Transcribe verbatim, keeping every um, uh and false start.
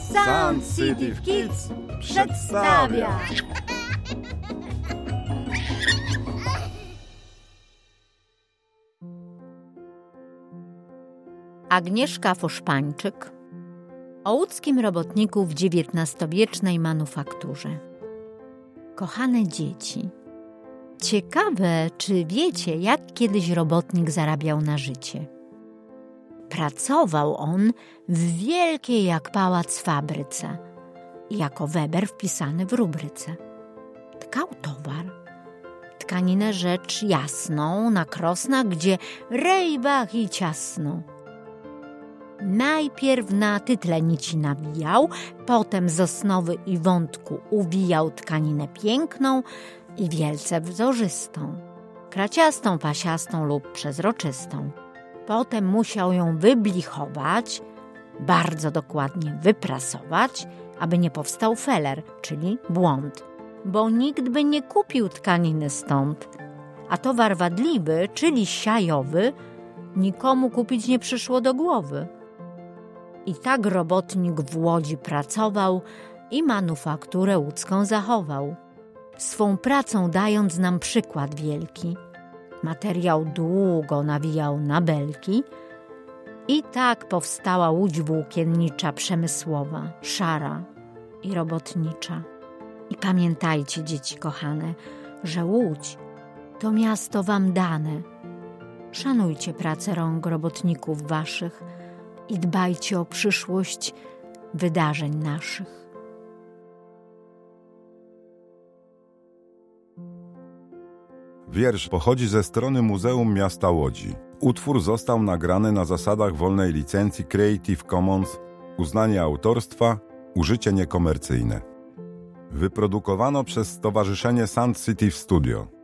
Sunset Kids przedstawia. Agnieszka Foszpańczyk o łódzkim robotniku w dziewiętnastowiecznej manufakturze. Kochane dzieci, ciekawe, czy wiecie, jak kiedyś robotnik zarabiał na życie? Pracował on w wielkiej jak pałac fabryce, jako Weber wpisany w rubryce. Tkał towar, tkaninę rzecz jasną, na krosnach, gdzie rejbach i ciasno. Najpierw na tytle nici nawijał, potem z osnowy i wątku uwijał tkaninę piękną i wielce wzorzystą, kraciastą, pasiastą lub przezroczystą. Potem musiał ją wyblichować, bardzo dokładnie wyprasować, aby nie powstał feler, czyli błąd, bo nikt by nie kupił tkaniny stąd, a towar wadliwy, czyli siajowy, nikomu kupić nie przyszło do głowy. I tak robotnik w Łodzi pracował i manufakturę łódzką zachował, swą pracą dając nam przykład wielki. Materiał długo nawijał na belki i tak powstała Łódź włókiennicza przemysłowa, szara i robotnicza. I pamiętajcie, dzieci kochane, że Łódź to miasto wam dane. Szanujcie pracę rąk robotników waszych i dbajcie o przyszłość wydarzeń naszych. Wiersz pochodzi ze strony Muzeum Miasta Łodzi. Utwór został nagrany na zasadach wolnej licencji Creative Commons, uznanie autorstwa, użycie niekomercyjne. Wyprodukowano przez Stowarzyszenie Sound City Studio.